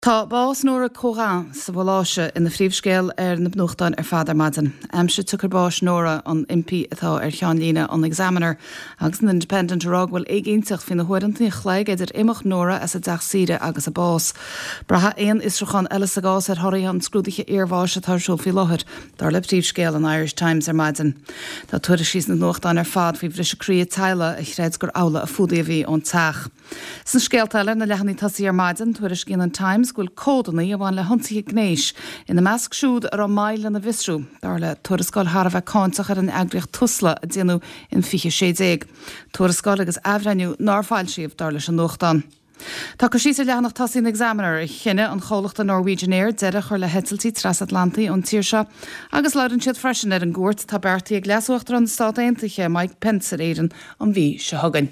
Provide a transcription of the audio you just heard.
Tá bás nóair a córan sa bhláise ina phríomhscéal na bnuachtáin fadar maidin. Aimse tugur bás nóra an MP atá cheán lína an examiner agus an independent rog bhfuil éigéintach fin na huirantaí chléig idir imach nóra as a deach síre agus a bás. Bratha éon israchan eiles a gás thoirí an scrúdaige éarbhás a tarsúil fi láthir dar le phríomhscéal an Irish Times maidin. Tá tuair síos na bnuachtáin fad hí bhris crí teile a chréid gur ála a fudaí a bhí ón teach. San scéalteile na lechaní tasí maidin tuair cin an Times gúil códaní a bhain le honsaí gnéis ina measc siúd ar an mail na visrú, dar le tuarascáil Thar bheith cáintach ar an eagraíocht tusla a déanú in fiche sédéag. Tuarascáil agus ehreiniú náfáil siomh dar leis an nuachtáin. Tá go síos leannach tasín examiner i chinne an cholacht Norwegian Air deire chuir le hetiltí Transatlantaí ón tíirse, agus leidann siad freisin ar an gúirt tá beartaí ag leasúachtar an Stát Aontaithe Mike Pence ar éireann an bhí se thugann.